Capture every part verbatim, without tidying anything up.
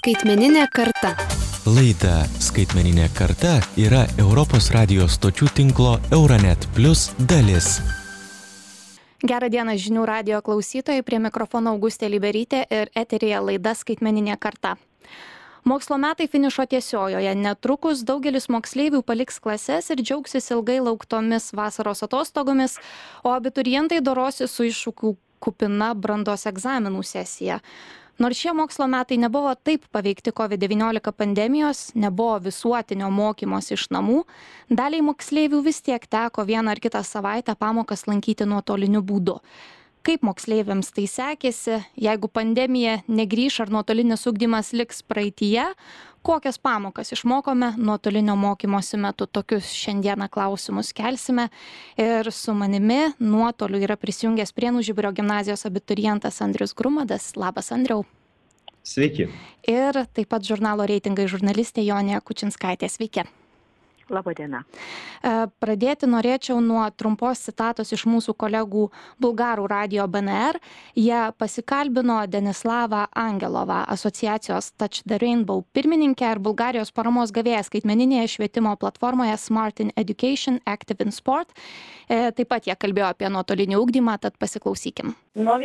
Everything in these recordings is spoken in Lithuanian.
Skaitmeninė karta. Laida Skaitmeninė karta yra Europos radijo stočių tinklo Euranet Plus dalis. Gerą dieną žinių radijo klausytojai, prie mikrofono Augustė Liberytė ir eteryje laida Skaitmeninė karta. Mokslo metai finišo tiesiojoje. Netrukus daugelis moksleivių paliks klases ir džiaugsis ilgai lauktomis vasaros atostogomis, o abiturientai dorosi su iššūkių kupina brandos egzaminų sesija. Nors šie mokslo metai nebuvo taip paveikti covid devyniolika pandemijos, nebuvo visuotinio mokymosi iš namų, daliai moksleivių vis tiek teko vieną ar kitą savaitę pamokas lankyti nuotoliniu būdu. Kaip moksleiviams tai sekėsi, jeigu pandemija negrįš ar nuotolinis ugdymas liks praeityje, kokias pamokas išmokome nuotolinio mokymosi metu? Tokius šiandieną klausimus kelsime. Ir su manimi nuotoliu yra prisijungęs Prienų Žiburio gimnazijos abiturientas Andrius Grumadas. Labas, Andriau. Sveiki. Ir taip pat žurnalo Reitingai žurnalistė Jonė Kučinskaitė. Sveiki. Labą dieną. Pradėti norėčiau nuo trumpos citatos iš mūsų kolegų Bulgarų radijo B N R. Jie pasikalbino Denislavą Angelovą, asociacijos Touch the Rainbow pirmininkę ir Bulgarijos paramos gavėją skaitmeninėje švietimo platformoje Smart in Education, Active in Sport. Taip pat jie kalbėjo apie nuotolinį ugdymą, tad pasiklausykim.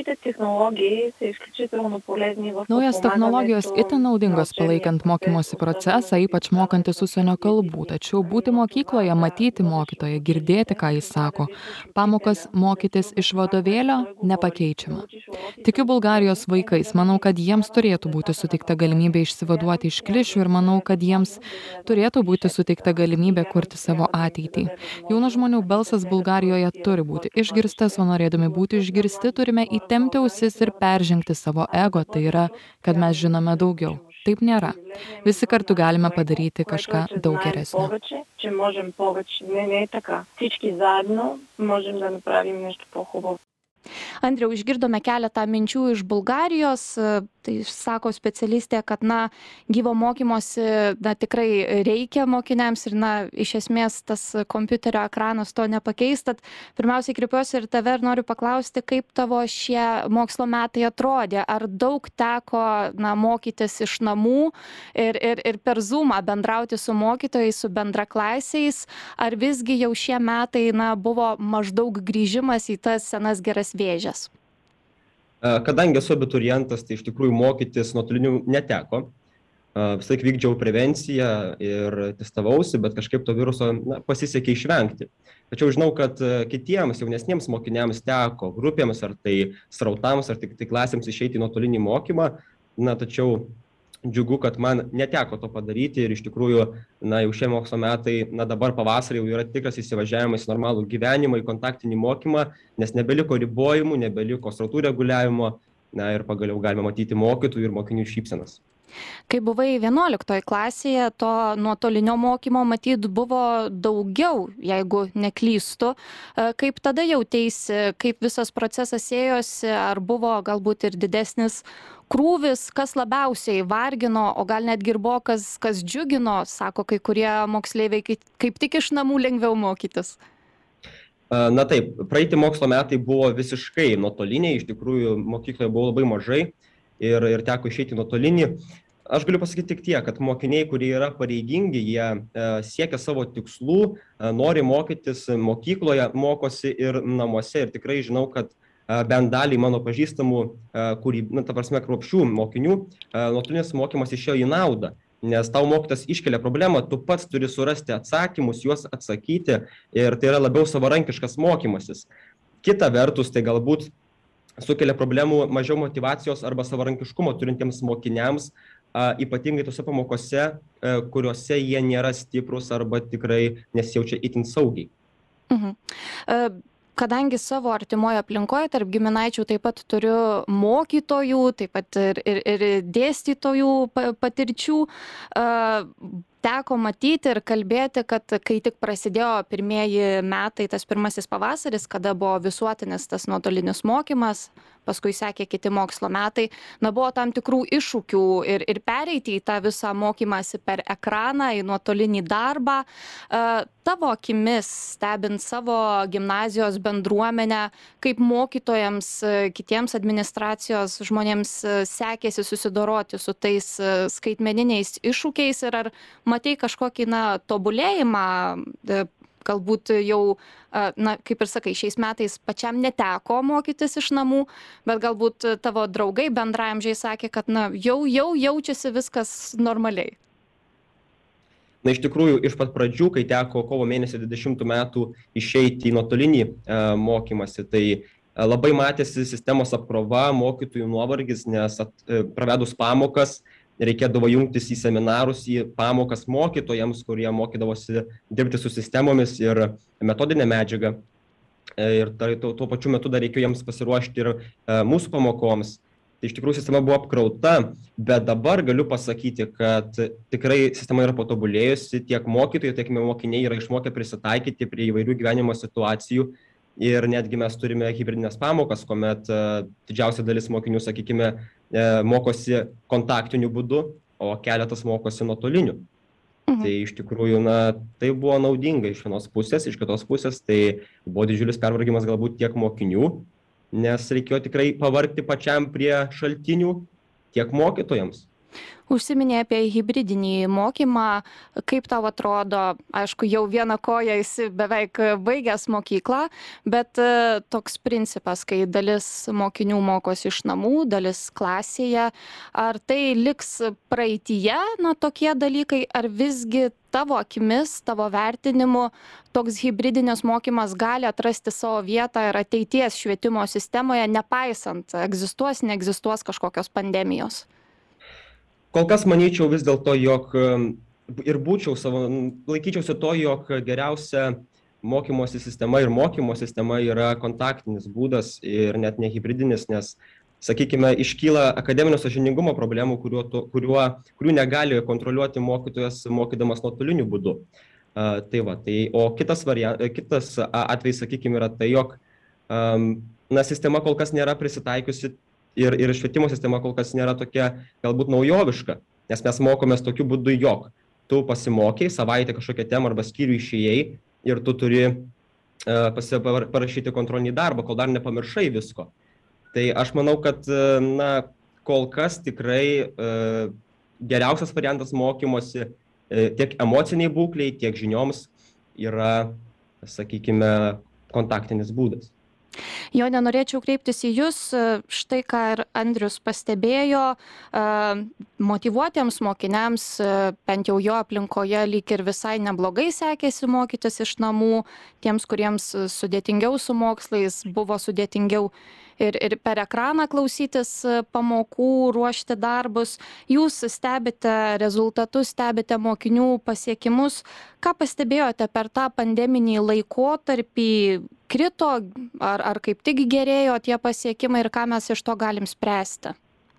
Naujos technologijos itin naudingos palaikant mokymosi procesą, ypač mokantis užsienio kalbų, tačiau būti mokykloje, matyti mokytoją, girdėti, ką jis sako, pamokas mokytis iš vadovėlio nepakeičiama. Tikiu Bulgarijos vaikais, manau, kad jiems turėtų būti suteikta galimybė išsivaduoti iš klišių ir manau, kad jiems turėtų būti suteikta galimybė kurti savo ateitį. Jaunų žmonių balsas Bulgarijoje turi būti išgirstas, o norėdami būti išgirsti, turime įtempti ausis ir peržengti savo ego, tai yra, kad mes žinome daugiau. Taip nėra. Visi kartu galime padaryti kažką daug geresnio. Andriau, išgirdome keletą minčių iš Bulgarijos, tai sako specialistė, kad na, gyvo mokymosi na, tikrai reikia mokiniams ir na, iš esmės tas kompiuterio ekranas to nepakeis. Tad pirmiausiai kreipiuosi ir tave ir noriu paklausti, kaip tavo šie mokslo metai atrodė. Ar daug teko na, mokytis iš namų ir, ir, ir per Zoomą bendrauti su mokytojais, su bendraklasiais, ar visgi jau šie metai na, buvo maždaug grįžimas į tas senas geras vėžes? Kadangi esu abiturientas, tai iš tikrųjų mokytis nuotoliniu neteko. Vis laik vykdžiau prevenciją ir testavausi, bet kažkaip to viruso na, pasisekė išvengti. Tačiau žinau, kad kitiems jaunesniems mokiniams teko, grupėms ar tai srautams, ar tik tai klasėms išeiti į nuotolinį mokymą. Na, tačiau džiugu, kad man neteko to padaryti ir iš tikrųjų, na, jau šie mokslo metai, na, dabar pavasarį jau yra tikras įsivažiavimas į normalų gyvenimą, į kontaktinį mokymą, nes nebeliko ribojimų, nebeliko srautų reguliavimo, na, ir pagaliau galime matyti mokytojų ir mokinių šypsenas. Kai buvai vienuoliktoje klasėje, to nuotolinio mokymo matyt buvo daugiau, jeigu neklystu. Kaip tada jauteisi, kaip visas procesas ėjosi, ar buvo galbūt ir didesnis krūvis, kas labiausiai vargino, o gal netgi ir buvo kas, kas džiugino, sako kai kurie moksleiviai, kaip, kaip tik iš namų lengviau mokytis? Na taip, praeiti mokslo metai buvo visiškai nuotoliniai, iš tikrųjų mokykloje buvo labai mažai ir, ir teko išeiti nuotolinį. Aš galiu pasakyti tik tiek, kad mokiniai, kurie yra pareigingi, jie e, siekia savo tikslų, e, nori mokytis mokykloje, mokosi ir namuose ir tikrai žinau, kad bent dalį mano pažįstamų, kurį, na, ta prasme, kruopščių mokinių, nuotolinis mokymas išėjo į naudą, nes tau mokytas iškelia problemą, tu pats turi surasti atsakymus, juos atsakyti ir tai yra labiau savarankiškas mokymasis. Kita vertus, tai galbūt sukelia problemų mažiau motyvacijos arba savarankiškumo turintiems mokiniams, ypatingai tose pamokose, kuriuose jie nėra stiprus arba tikrai nesijaučia itin saugiai. Mhm. Uh... Kadangi savo artimoje aplinkoje tarp giminaičių taip pat turiu mokytojų, taip pat ir, ir, ir dėstytojų patirčių, teko matyti ir kalbėti, kad kai tik prasidėjo pirmieji metai, tas pirmasis pavasaris, kada buvo visuotinis tas nuotolinis mokymas, paskui sekė kiti mokslo metai. Na, buvo tam tikrų iššūkių ir, ir pereiti į tą visą mokymąsi per ekraną, į nuotolinį darbą. Tavo akimis, stebint savo gimnazijos bendruomenę, kaip mokytojams, kitiems administracijos žmonėms sekėsi susidoroti su tais skaitmeniniais iššūkiais ir ar matei kažkokį, na, tobulėjimą, galbūt jau, na, kaip ir sakai, šiais metais pačiam neteko mokytis iš namų, bet galbūt tavo draugai bendraamžiai sakė, kad, na, jau, jau jaučiasi viskas normaliai. Na, iš tikrųjų, iš pat pradžių, kai teko kovo mėnesį dvidešimtų metų išeiti į nuotolinį e, mokymasi, tai e, labai matėsi sistemos apkrova, mokytojų nuovargis, nes at, e, pravedus pamokas reikėdavo jungtis į seminarus, į pamokas mokytojams, kurie mokydavosi dirbti su sistemomis ir metodinę medžiagą. E, ir tai, tuo, tuo pačiu metu dar reikėjo jiems pasiruošti ir e, mūsų pamokoms. Tai iš tikrųjų sistema buvo apkrauta, bet dabar galiu pasakyti, kad tikrai sistema yra patobulėjusi, tiek mokytojai, tiek mokiniai yra išmokę prisitaikyti prie įvairių gyvenimo situacijų ir netgi mes turime hibridinės pamokas, kuomet uh, didžiausia dalis mokinių, sakykime, uh, mokosi kontaktiniu būdu, o keletas mokosi nuotoliniu. Mhm. Tai iš tikrųjų, na, tai buvo naudinga iš vienos pusės, iš kitos pusės, tai buvo didžiulis pervargimas galbūt tiek mokinių, nes reikėjo tikrai pavargti pačiam prie šaltinių tiek mokytojams. Užsiminė apie hibridinį mokymą, kaip tau atrodo, aišku, jau vieną koją esi beveik baigęs mokyklą, bet toks principas, kai dalis mokinių mokosi iš namų, dalis klasėje, ar tai liks praeityje, na, tokie dalykai, ar visgi tavo akimis, tavo vertinimu, toks hibridinis mokymas gali atrasti savo vietą ir ateities švietimo sistemoje, nepaisant, egzistuos, neegzistuos kažkokios pandemijos? Kol kas manyčiau vis dėlto, jog ir būčiau savo, laikyčiausi to, jog geriausia mokymosi sistema ir mokymo sistema yra kontaktinis būdas ir net ne hibridinis, nes, sakykime, iškyla akademinio sąžiningumo problemų, kuriuo, kuriuo, kurių negali kontroliuoti mokytojas mokydamas nuotoliniu būdu. Uh, tai va, tai, o kitas, variant, kitas atvejs, sakykime, yra tai, jog um, na, sistema kol kas nėra prisitaikiusi Ir, ir švietimo sistema kol kas nėra tokia galbūt naujoviška, nes mes mokomės tokiu būdu, jog tu pasimokiai, savaitę kažkokią temą arba skyrių išėjai ir tu turi uh, parašyti kontrolinį darbą, kol dar nepamiršai visko. Tai aš manau, kad uh, na, kol kas tikrai uh, geriausias variantas mokymosi uh, tiek emociniai būkliai, tiek žinioms yra, sakykime, kontaktinis būdas. Jo, nenorėčiau kreiptis į jūs, štai ką ir Andrius pastebėjo, motyvuotiems mokiniams, bent jau jo aplinkoje, lyg ir visai neblogai sekėsi mokytis iš namų, tiems, kuriems sudėtingiau su mokslais, buvo sudėtingiau ir, ir per ekraną klausytis pamokų, ruošti darbus. Jūs stebite rezultatus, stebite mokinių pasiekimus. Ką pastebėjote per tą pandeminį laikotarpį? Krito, ar, ar kaip tik gerėjo tie pasiekimai ir ką mes iš to galim spręsti?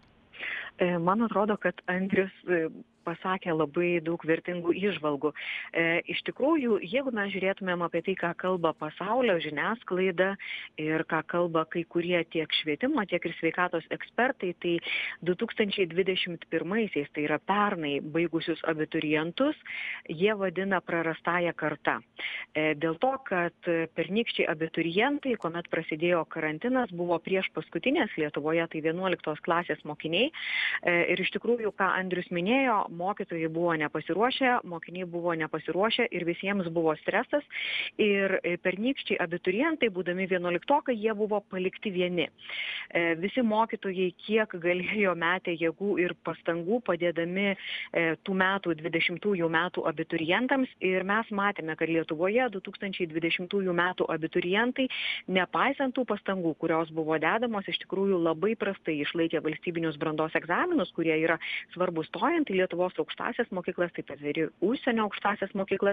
Man atrodo, kad Andrius pasakė labai daug vertingų įžvalgų. E, iš tikrųjų, jeigu mes žiūrėtumėm apie tai, ką kalba pasaulio žiniasklaida ir ką kalba kai kurie tiek švietimo, tiek ir sveikatos ekspertai, tai du tūkstančiai dvidešimt pirmaisiais, tai yra pernai baigusius abiturientus, jie vadina prarastąją kartą. E, dėl to, kad pernykščiai abiturientai, kuomet prasidėjo karantinas, buvo prieš paskutinės Lietuvoje, tai vienuoliktos klasės mokiniai. E, ir iš tikrųjų, ką Andrius minėjo, mokytojai buvo nepasiruošę, mokiniai buvo nepasiruošę ir visiems buvo stresas. Ir pernykščiai abiturientai, būdami vienuoliktokai, jie buvo palikti vieni. E, visi mokytojai kiek galėjo metė jėgų ir pastangų padėdami e, tų metų, dvidešimtųjų metų abiturientams. Ir mes matėme, kad Lietuvoje du tūkstančiai dvidešimtųjų metų abiturientai, nepaisant tų pastangų, kurios buvo dedamos, iš tikrųjų labai prastai išlaikė valstybinius brandos egzaminus, kurie yra svarbus stojant į Lietuvos Lietuvos aukštąsias mokyklas, taip pat ir užsienio aukštąsias mokyklas.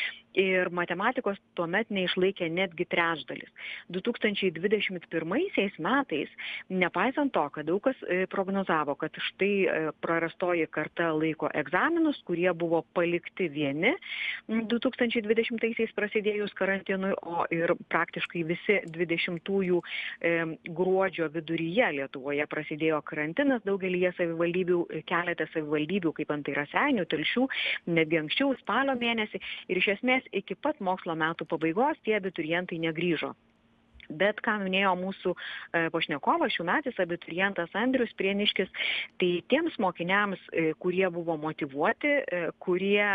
Ir matematikos tuomet neišlaikė netgi trečdalis. du tūkstančiai dvidešimt pirmaisiais metais, nepaisant to, kad daug kas prognozavo, kad štai prarastoji karta laiko egzaminus, kurie buvo palikti vieni du tūkstančiai dvidešimtaisiais prasidėjus karantinui, o ir praktiškai visi dvidešimtųjų gruodžio viduryje Lietuvoje prasidėjo karantinas daugelyje savivaldybių, keletą savivaldybių, kaip antai Raseinių, Telšių, netgi anksčiau spalio mėnesį. Ir iš esmės iki pat mokslo metų pabaigos tie abiturientai negrįžo. Bet, ką minėjo mūsų pašnekovas, šiųmetis abiturientas Andrius Prieniškis, tai tiems mokiniams, kurie buvo motyvuoti, kurie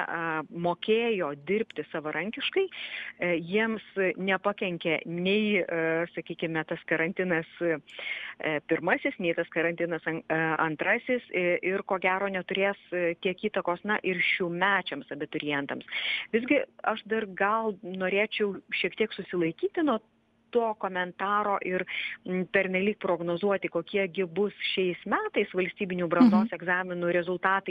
mokėjo dirbti savarankiškai, jiems nepakenkė nei, sakykime, tas karantinas pirmasis, nei tas karantinas antrasis ir ko gero neturės tiek įtakos, na, ir šiųmečiams abiturientams. Visgi aš dar gal norėčiau šiek tiek susilaikyti nuo to komentaro ir pernelyg prognozuoti, kokiegi bus šiais metais valstybinių brandos egzaminų rezultatai,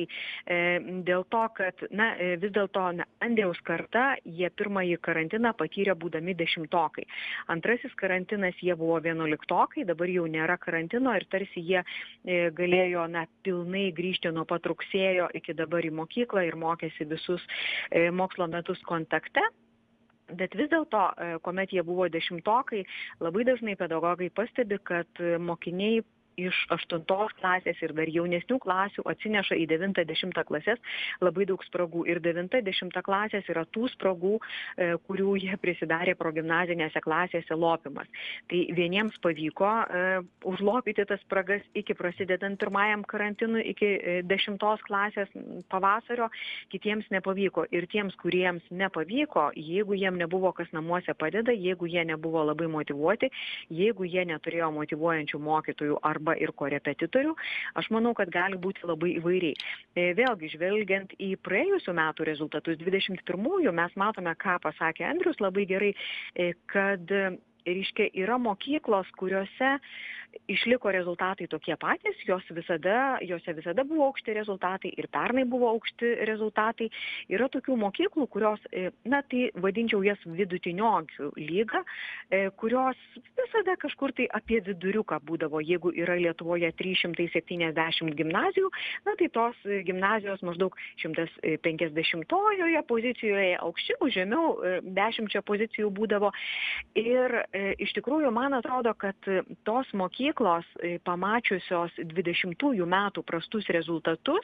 dėl to, kad, na, vis dėlto Andriaus karta, jie pirmąjį karantiną patyrė būdami dešimtokai. Antrasis karantinas jie buvo vienuoliktokai, dabar jau nėra karantino ir tarsi jie galėjo, na, pilnai grįžti nuo pat rugsėjo iki dabar į mokyklą ir mokėsi visus mokslo metus kontakte. Bet vis dėlto, kuomet jie buvo dešimtokai, labai dažnai pedagogai pastebi, kad mokiniai iš aštuntos klasės ir dar jaunesnių klasių atsineša į devintą dešimtą klases labai daug spragų. Ir devinta dešimta klasės yra tų spragų, kurių jie prisidarė progimnazinėse klasėse lopimas. Tai vieniems pavyko uh, užlopyti tas spragas iki prasidedant pirmajam karantinui, iki dešimtos klasės pavasario, kitiems nepavyko. Ir tiems, kuriems nepavyko, jeigu jiem nebuvo kas namuose padeda, jeigu jie nebuvo labai motyvuoti, jeigu jie neturėjo motyvuojančių mokytojų arba ir korepetitorių, aš manau, kad gali būti labai įvairiai. Vėlgi, žvelgiant į praėjusių metų rezultatus, dvidešimt pirmųjų, mes matome, ką pasakė Andrius labai gerai, kad, reiškia, yra mokyklos, kuriuose išliko rezultatai tokie patys, jos visada, jose visada buvo aukšti rezultatai ir pernai buvo aukšti rezultatai. Yra tokių mokyklų, kurios, na, tai vadinčiau jas vidutiniokių lygą, kurios visada kažkur tai apie viduriuką būdavo. Jeigu yra Lietuvoje trys šimtai septyniasdešimt gimnazijų, na, tai tos gimnazijos maždaug šimtas penkiasdešimtojoje pozicijoje, aukščiau, žemiau dešimčia pozicijų būdavo. Ir e, iš tikrųjų, man atrodo, kad tos mokyklos Mokyklos, pamačiusios dvidešimtųjų metų prastus rezultatus,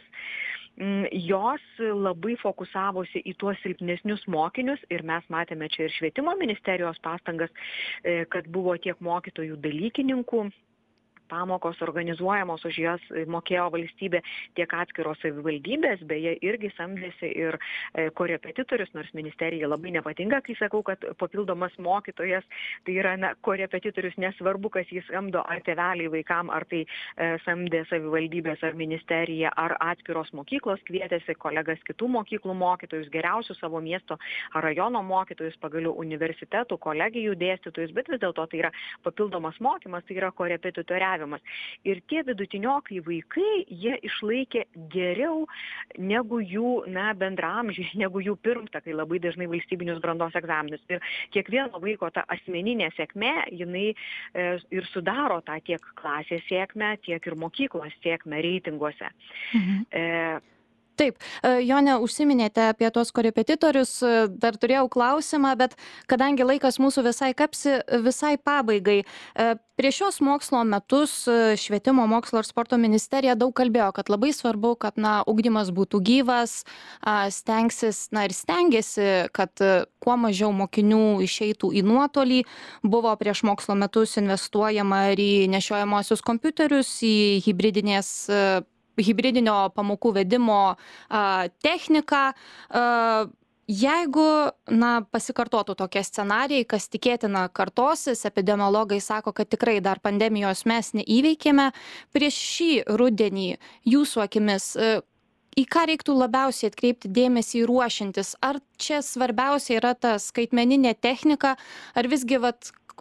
jos labai fokusavosi į tuos silpnesnius mokinius ir mes matėme čia ir švietimo ministerijos pastangas, kad buvo tiek mokytojų dalykininkų, pamokos organizuojamos, už jas mokėjo valstybė, tiek atskiros savivaldybės, beje, irgi samdėsi ir korepetitorius, nors ministerija labai nepatinka, kai sakau, kad papildomas mokytojas, tai yra, na, korepetitorius, nesvarbu, kas jis samdo, ar tėveliai vaikam, ar tai e, samdė savivaldybės, ar ministerija, ar atskiros mokyklos, kvietėsi kolegas kitų mokyklų mokytojus, geriausių savo miesto ar rajono mokytojus, pagaliau universitetų, kolegijų dėstytojus, bet vis dėlto tai yra papildomas mokymas, tai yra korepetitoriavimas. Ir tie vidutiniokai vaikai, jie išlaikė geriau negu jų, na, bendramžiai, negu jų pirmtakai labai dažnai valstybinius brandos egzaminus. Ir kiekvieno vaiko ta asmeninė sėkmė, jinai e, ir sudaro tą tiek klasės sėkmę, tiek ir mokyklos sėkmę reitinguose. Mhm. E, Taip, Jone, užsiminėte apie tos korepetitorius, dar turėjau klausimą, bet kadangi laikas mūsų visai kapsi, visai pabaigai, prieš šios mokslo metus Švietimo, mokslo ir sporto ministerija daug kalbėjo, kad labai svarbu, kad, na, ugdymas būtų gyvas, stengsis, na ir stengiasi, kad kuo mažiau mokinių išeitų į nuotolį. Buvo prieš mokslo metus investuojama ir į nešiojamosius kompiuterius, į hibridinės hibridinio pamokų vedimo a, techniką. A, jeigu, na, pasikartotų tokie scenarijai, kas tikėtina kartosis, epidemiologai sako, kad tikrai dar pandemijos mes neįveikėme, prieš šį rudenį jūsų akimis, a, į ką reiktų labiausiai atkreipti dėmesį ruošiantis? Ar čia svarbiausia yra ta skaitmeninė technika, ar visgi, vat,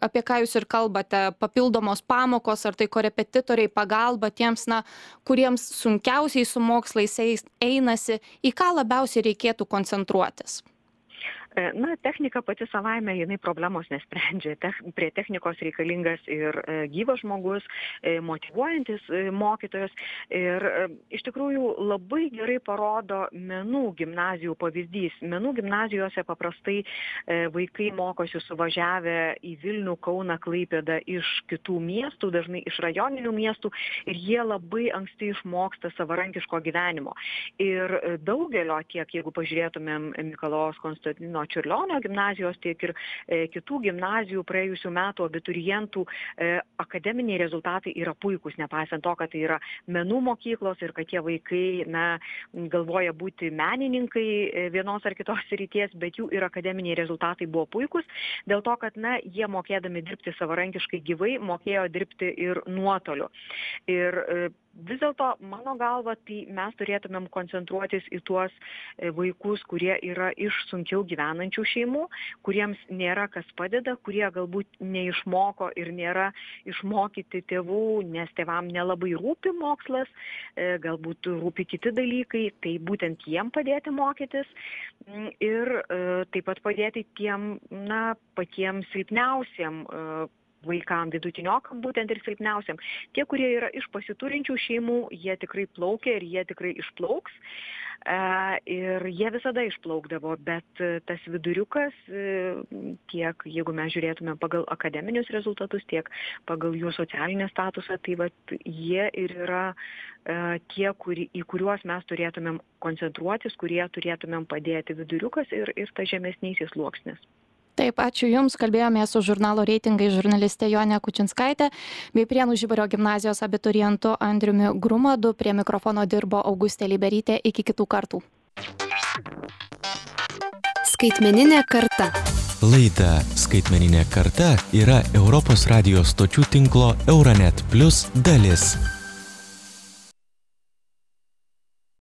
apie ką jūs ir kalbate, papildomos pamokos, ar tai korepetitoriai, pagalba tiems, na, kuriems sunkiausiai su mokslais einasi, į ką labiausiai reikėtų koncentruotis? Na, technika pati savaime, jinai problemos nesprendžia. Tech, prie technikos reikalingas ir e, gyvas žmogus, e, motyvuojantis e, mokytojas. Ir e, iš tikrųjų labai gerai parodo menų gimnazijų pavyzdys. Menų gimnazijose paprastai e, vaikai mokosi suvažiavę į Vilnių, Kauną, Klaipėdą iš kitų miestų, dažnai iš rajoninių miestų, ir jie labai anksti išmoksta savarankiško gyvenimo. Ir daugelio, tiek jeigu pažiūrėtumėm Mikalojaus Konstantino Čiurlionio gimnazijos, tiek ir e, kitų gimnazijų praėjusių metų abiturientų e, akademiniai rezultatai yra puikūs, nepaisant to, kad tai yra menų mokyklos ir kad tie vaikai, na, galvoja būti menininkai e, vienos ar kitos srities, bet jų ir akademiniai rezultatai buvo puikūs, dėl to, kad, na, jie mokėdami dirbti savarankiškai gyvai, mokėjo dirbti ir nuotoliu. Ir e, vis dėlto, mano galva, tai mes turėtumėm koncentruotis į tuos vaikus, kurie yra iš sunkiau gyvenančių šeimų, kuriems nėra kas padeda, kurie galbūt neišmoko ir nėra išmokyti tėvų, nes tėvam nelabai rūpi mokslas, galbūt rūpi kiti dalykai, tai būtent jiem padėti mokytis ir taip pat padėti tiem, na, patiems silpniausiem vaikam, vidutiniokam būtent ir silpniausiam. Tie, kurie yra iš pasiturinčių šeimų, jie tikrai plaukia ir jie tikrai išplauks. E, ir jie visada išplaukdavo, bet tas viduriukas, tiek jeigu mes žiūrėtume pagal akademinius rezultatus, tiek pagal jų socialinį statusą, tai vat, jie ir yra e, tie, kuri, į kuriuos mes turėtumėm koncentruotis, kurie turėtumėm padėti viduriukas ir, ir ta žemesnysis sluoksnis. Taip, ačiū Jums. Kalbėjome su žurnalo Reitingai žurnaliste Jonė Kučinskaitė bei Prienų Žiburio gimnazijos abiturientu Andriumi Grumadu. Prie mikrofono dirbo Augustė Liberytė. Iki kitų kartų. Skaitmeninė karta. Laida Skaitmeninė karta yra Europos radijo stočių tinklo Euronet Plus dalis.